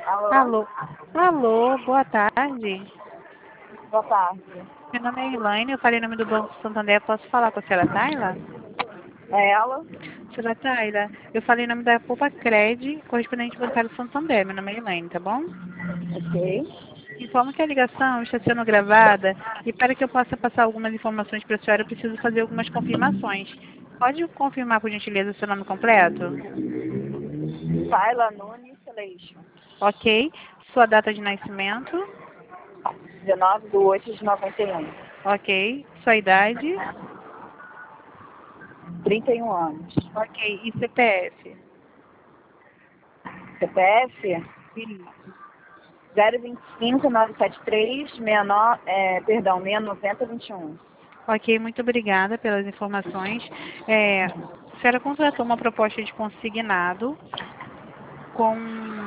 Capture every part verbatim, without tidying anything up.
Alô? Alô, alô, boa tarde. Boa tarde. Meu nome é Elaine, eu falei em nome do Banco Santander, posso falar com a senhora Tayla? É ela? Senhora Tayla, eu falei em nome da Poupa Cred, correspondente bancário Santander, meu nome é Elaine, tá bom? Ok. Informo que a ligação está sendo gravada e para que eu possa passar algumas informações para a senhora, eu preciso fazer algumas confirmações. Pode confirmar, por gentileza, seu nome completo? Tayla Nunes Celeixo. Ok. Sua data de nascimento? dezenove de oito de noventa e um. Ok. Sua idade? trinta e um anos. Ok. E C P F? C P F Isso. zero dois cinco nove sete três seis nove, é, perdão, seis nove zero dois um. Ok, muito obrigada pelas informações. É, a senhora contratou uma proposta de consignado com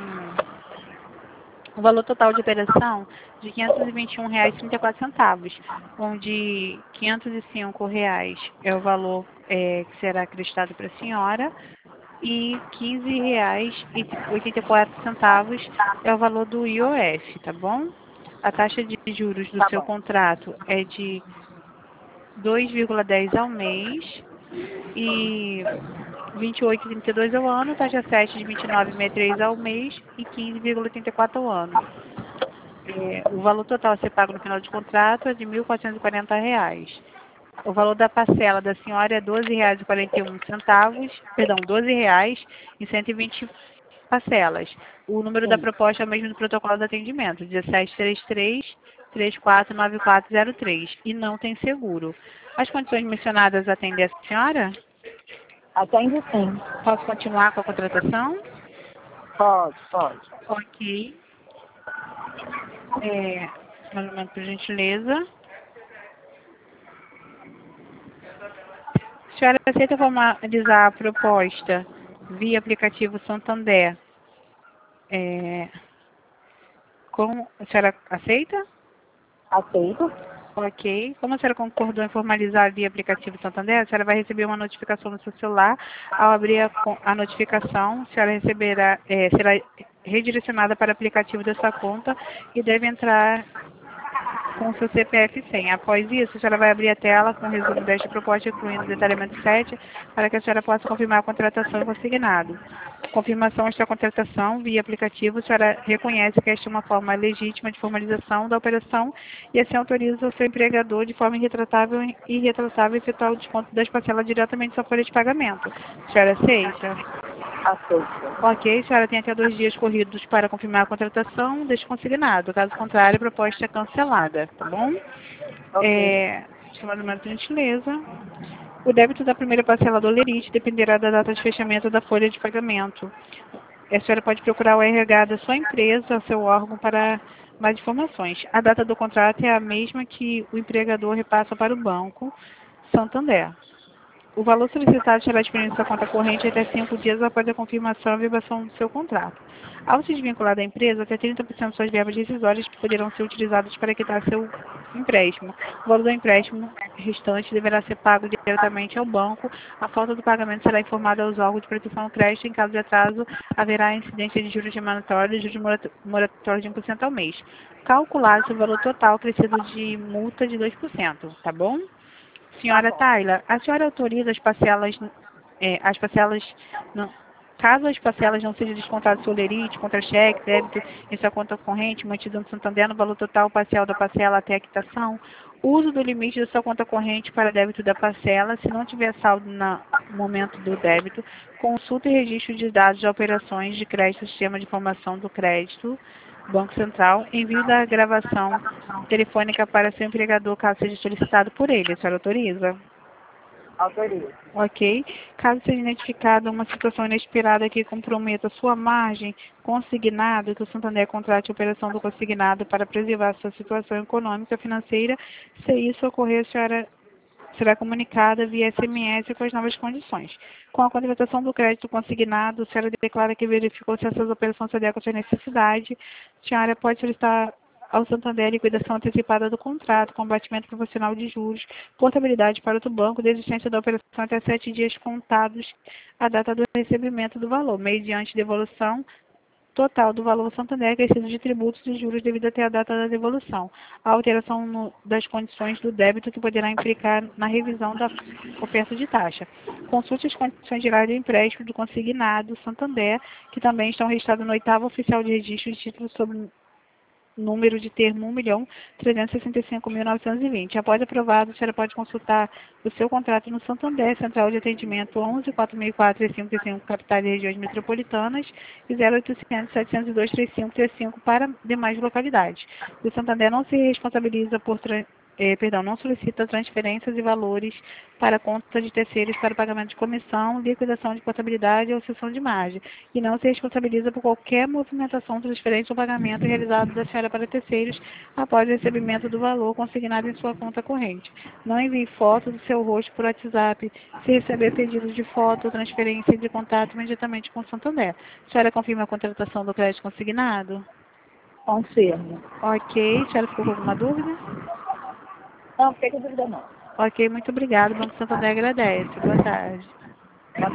o valor total de operação de quinhentos e vinte e um reais e trinta e quatro centavos, onde quinhentos e cinco reais é o valor é, que será acreditado para a senhora e quinze reais e oitenta e quatro centavos é o valor do I O F, tá bom? A taxa de juros do Tá seu bom. contrato é de dois vírgula dez ao mês e vinte e oito vírgula trinta e dois ao ano, taxa sete de vinte e nove vírgula sessenta e três ao mês e quinze vírgula oitenta e quatro ao ano. É, o valor total a ser pago no final de contrato é de mil quatrocentos e quarenta reais. O valor da parcela da senhora é doze reais e quarenta e um centavos, perdão, doze reais e cento e vinte parcelas. O número da Sim. proposta é o mesmo do protocolo de atendimento, dezessete trinta e três, trinta e quatro nove quatro zero três, e não tem seguro. As condições mencionadas atendem a senhora? Atende sim. Posso continuar com a contratação? Pode, pode. Ok. É, um momento, por gentileza. A senhora aceita formalizar a proposta via aplicativo Santander? É, com, a senhora aceita? Aceito. Ok. Como a senhora concordou em formalizar via aplicativo Santander, a senhora vai receber uma notificação no seu celular. Ao abrir a, co- a notificação, a senhora receberá, é, será redirecionada para o aplicativo da sua conta e deve entrar com o seu C P F e senha. Após isso, a senhora vai abrir a tela com o resumo desta proposta, incluindo o detalhamento sete, para que a senhora possa confirmar a contratação e consignado. Confirmação desta contratação via aplicativo, a senhora reconhece que esta é uma forma legítima de formalização da operação e assim autoriza o seu empregador de forma irretratável e retratável efetuar o desconto das parcelas diretamente da sua folha de pagamento. A senhora aceita? Aceito. Ok, a senhora tem até dois dias corridos para confirmar a contratação deste consignado. Caso contrário, a proposta é cancelada, tá bom? Ok. É, chamado de gentileza. O débito da primeira parcela do Lerite dependerá da data de fechamento da folha de pagamento. A senhora pode procurar o R H da sua empresa, seu órgão, para mais informações. A data do contrato é a mesma que o empregador repassa para o banco Santander. O valor solicitado será disponível em sua conta corrente até cinco dias após a confirmação e averbação do seu contrato. Ao se desvincular da empresa, até trinta por cento de suas verbas rescisórias poderão ser utilizadas para quitar seu empréstimo. O valor do empréstimo restante deverá ser pago diretamente ao banco. A falta do pagamento será informada aos órgãos de proteção ao crédito. Em caso de atraso, haverá incidência de juros remuneratórios e juros moratórios de um por cento ao mês. Calculado o valor total acrescido de multa de dois por cento, tá bom? Tá Senhora bom. Tayla, a senhora autoriza as parcelas, é, as parcelas, não, caso as parcelas não sejam descontadas solerite, contra-cheque, débito em sua conta corrente, mantido no Santander no valor total parcial da parcela até a quitação, uso do limite da sua conta corrente para débito da parcela, se não tiver saldo no momento do débito, consulta e registro de dados de operações de crédito, sistema de informação do crédito, Banco Central, envio da gravação telefônica para seu empregador, caso seja solicitado por ele. A senhora autoriza? Autorizo. Ok. Caso seja identificada uma situação inesperada que comprometa sua margem, consignado, que o Santander contrate a operação do consignado para preservar sua situação econômica e financeira, se isso ocorrer, a senhora será comunicada via S M S com as novas condições. Com a contratação do crédito consignado, a senhora declara que verificou se essas operações se adequam à sua necessidade. A senhora pode solicitar ao Santander a liquidação antecipada do contrato, combatimento proporcional de juros, portabilidade para outro banco, desistência da operação até sete dias contados à data do recebimento do valor, mediante devolução total do valor Santander acrescido de tributos e juros devido até a data da devolução. A alteração no, das condições do débito que poderá implicar na revisão da oferta de taxa. Consulte as condições gerais do empréstimo do consignado Santander, que também estão registradas no oitavo oficial de registro de títulos sobre número de termo um milhão trezentos e sessenta e cinco mil novecentos e vinte. Após aprovado, a senhora pode consultar o seu contrato no Santander, Central de Atendimento onze, quatro mil e quatro, três cinco três cinco, capitais e regiões metropolitanas, e zero oitocentos, setecentos e dois, trinta e cinco trinta e cinco para demais localidades. O Santander não se responsabiliza por Eh, perdão, não solicita transferências e valores para conta de terceiros para pagamento de comissão, liquidação de portabilidade ou cessão de margem, e não se responsabiliza por qualquer movimentação, transferência ou pagamento realizado da senhora para terceiros após o recebimento do valor consignado em sua conta corrente. Não envie foto do seu rosto por WhatsApp. Se receber pedido de foto ou transferência de contato imediatamente com o Santander. A senhora confirma a contratação do crédito consignado? Confirmo. Ok. A senhora ficou com alguma dúvida? Não, fiquei com dúvida não. Ok, muito obrigada. O Banco Santander agradece. Boa tarde.